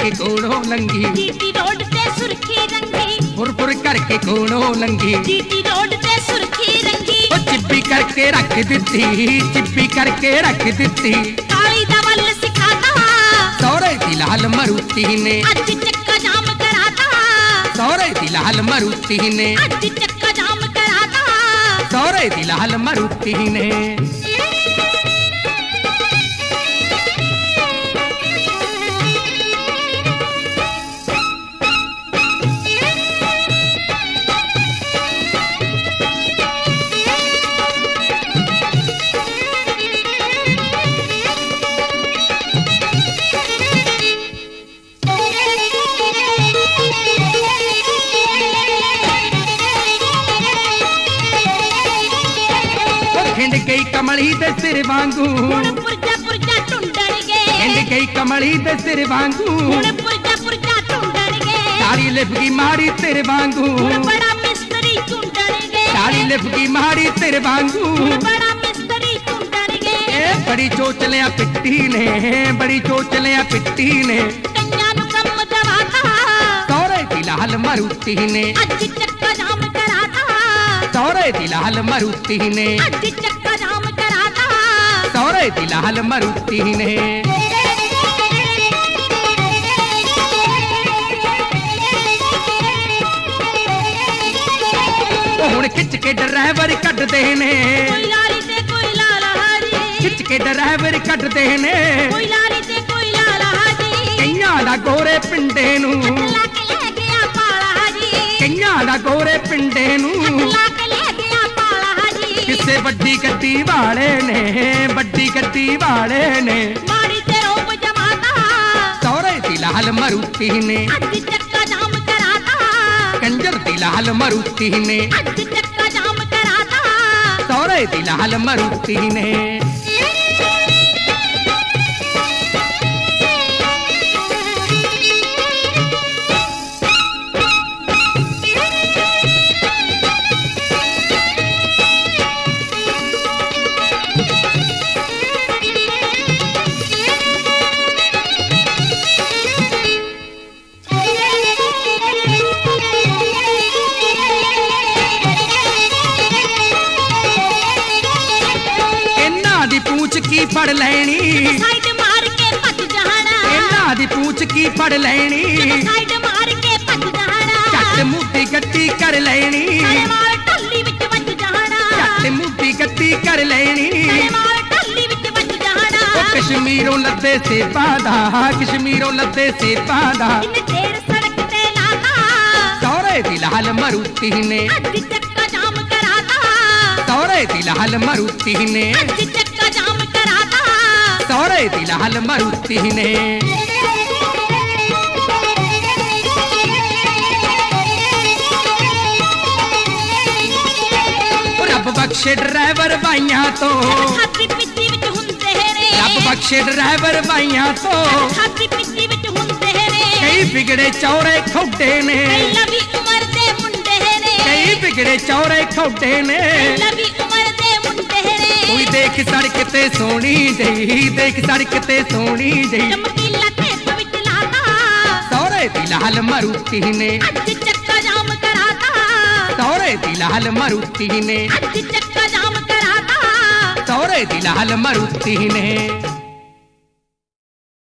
करके कोड़ों लंघी GT road ते सुर्खी रंगी फुर करके कोड़ों लंघी जीटी रोड ते सुर्खी रंगी ओ चिप्पी करके रख दिती चिप्पी करके रख दिती काली दा वल सिखाता सौरे दी लाल मरूती ने अज चक्का जाम कराता सौरे दी लाल मरूती ने अज चक्का जाम कराता सौरे दी लाल मरूती ने खिंड गई कमली दे सिर वांगू हुण पुरजा पुरजा ढूंढण गए खिंड गई कमली दे सिर वांगू हुण पुरजा पुरजा ढूंढण गए साड़ी लिपगी माड़ी तेरे वांगू हुण बड़ा मिस्त्री ढूंढण गए साड़ी लिपगी माड़ी तेरे वांगू हुण बड़ा मिस्त्री ढूंढण गए ए बड़ी चोचलियां पिट्टी ने बड़ी चोचलियां पिट्टी ने कन्या नु कम दवाता सौरे दी लाल मरूती ने अज चक्का जाम कराता सौरे दी लाल मरूती ने अज चक्का जाम कराता सौरे दी लाल मरूती ने हुण खिच के ड्राइवर कटदे ने कोई लाली ते कोई लाला हाजी खिच के ड्राइवर कटदे ने कोई लाली ते कोई लाला हाजी कईयां दा गोरे पिंडे नू लाक ले गया पाला हाजी कईयां दा गोरे पिंडे नू लाक ले गया पाला हाजी किसे बड्डी गड्डी वाले ने बड्डी गड्डी वाले ने माड़ी ते रोप जमाता सौरे दी लाल मरूती ने अज चक्का जाम कराता कंजर दी लाल मरूती ने अज चक्का जाम कराता सौरे दी लाल मरूती ने दी पूछ की फड़ लेनी साइड मार के भज जाना इन्हां दी पूछ की फड़ लेनी साइड मार के भज जाना झट मुट्ठी गट्टी कर लेनी अरे मार टल्ली विच भज जाना झट मुट्ठी गट्टी कर लेनी अरे मार टल्ली विच भज जाना ओ कश्मीरों लद्दे से पादा कश्मीरों लद्दे से पादा इन तेर सड़क ते लाता सौरे दी लाल मरूती ने अज चक्का जाम कराता सौरे दी लाल मरूती ने अज चक्का जाम कराता सौरे दी लाल मरूती ने रब बख्शे ड्राइवर भाइयां तो खाती पिੱਤੀ ਵਿੱਚ ਹੁੰਦੇ ਨੇ रब बख्शे ड्राइवर भाइयां तो ਖਾਤੀ ਪਿੱਤੀ ਵਿੱਚ ਹੁੰਦੇ ਨੇ कई बिगड़े चौरे खोटे ने ਕਈ ਲਵੀ ਉਮਰ ਦੇ ਮੁੰਡੇ ਨੇ कई बिगड़े चौरे खोटे ने ਕਈ ਲਵੀ ਉਮਰ ਦੇ ਮੁੰਡੇ ਨੇ कोई देख सड़क ते सोनी जई देख सड़क ते सोनी जई ਚਮਕੀਲਾ ਖੇਤ ਵਿੱਚ ਲਾਤਾ सौरे दी लाल मरूती ने ਅੱਜ ਚੱਕਾ ਜਾਮ ਕਰਾਤਾ सौरे दी लाल मरूती ने ਅੱਜ ਚੱਕਾ ਜਾਮ ਕਰਾਤਾ सौरे दी लाल मरूती ने